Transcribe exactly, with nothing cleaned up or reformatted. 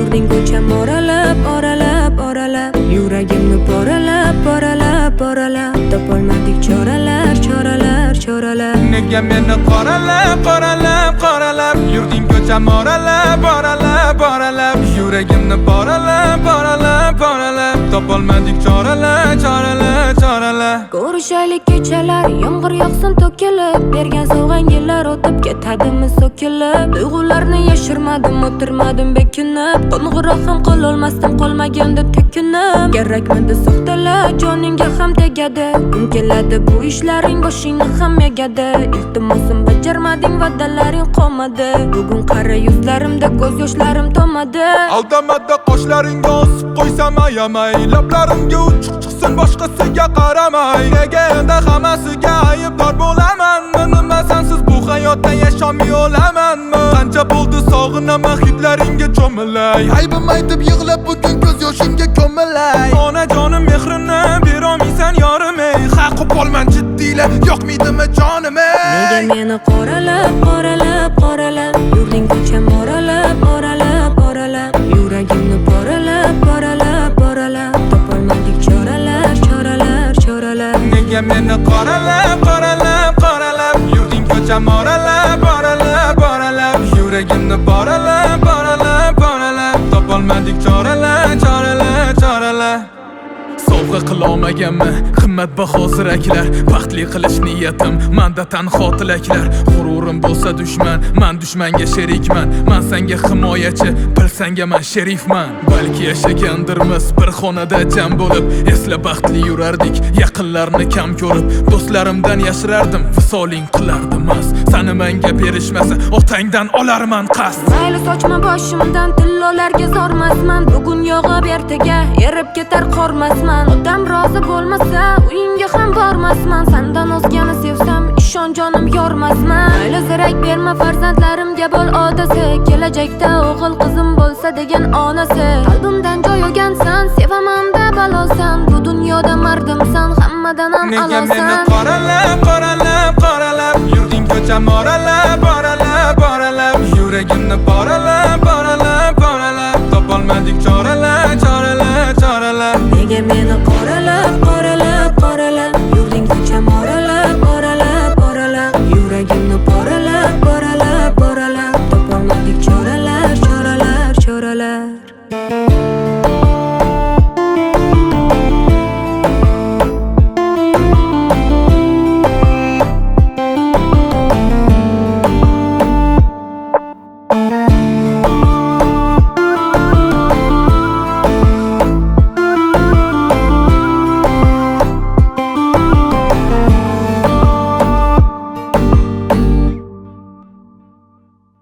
Yurding ko'cham oralab, oralab, oralab Yuragimni poralab, poralab, poralab Topolmadik choralar, choralar, choralar Nega meni qoralab, qoralab, qoralab Yurding ko'cham oralab, oralab, oralab Yuragimni poralab, poralab, poralab Topolmadik choralar, choralar, choralar Ko'rishaylik kechalar, yomg'ir yog'sin to'kilib Bergan sovg'ang yillar o'tib ketadimi so'kilib Tuyg'ularni yashirmadim, o'tirmadim bekinib Qo'ng'iroq ham qilolmasdim qolmaganda tekinib Kerakmidi soxtalar, joningga ham tegadi Kun keladi bu ishlaring boshingni ham yegadi Iltimosim bajarmading, va'dalaring qolmadi Bugun qara yuzlarimda ko'z yoshlarim tomadi Aldamada qoshlaringga osib qo'ysam ayamay Lablarimga uchuq chiqsin boshqasiga qaramay Nega endi hammasiga aybdor bo'laman Nima sensiz bu hayotda yashamay o'lamanmi Qancha bo'ldi sog'inaman hidlaringga cho'milay Aybim aytib yig'lab bugun ko'z yoshimga ko'milay Onajonim mehrini berolmaysan yorim ey Haqib olman jiddiylar yoqmaydimi jonim ey Nega meni qoralab, qoralab, qoralab Yurding ko'cham oralab, oralab, oralab Yuragimni poralab, poralab, poralab Topolmadik choralar, choralar, choralar Nega meni qoralab, qoralab, qoralab Yurding ko'cham oralab, oralab, oralab Yuragimni poralab, poralab, poralab Topolmadik choralar, choralar, choralar Sovg'a qilolmaganman qimmatbaho ziraklar Baxtli qilish niyatim manda tanho tilaklar G'ururim bo'lsa dushman, man dushmanga sherikman Man senga himoyachi, bil senga man sherifman Balki yashagandirmiz bir xonada jam bo'lib Esla baxtli yurardik, yaqinlarni kam ko'rib Do'stlarimdan yashirardim, visoling qilardim mast Sani menga berishmasa, otangdan olarman qasd Mayli sochma boshimdan, tillolarga zormasman Bugun yog'ib ertaga, erib ketar qormasman Odam rozi bo'lmasa, uyingga ham bormasman Sandan o'zgani sevsam, ishon jonim yormasman Mayli zirak berma farzandlarimga bo'l odasi Kelajakda o'g'il qizim bo'lsa degan onasi Qalbimdan joy olgansan, sevaman-da balosan Bu dunyoda mardimsan, hammadan ham a'losan Nega meni qoralab, qoralab, qoralab Yurding ko'cham oralab, oralab, oralab Yuragimni poralab, poralab, poralab Topolmadik choralar, choralar, choralar Nega meni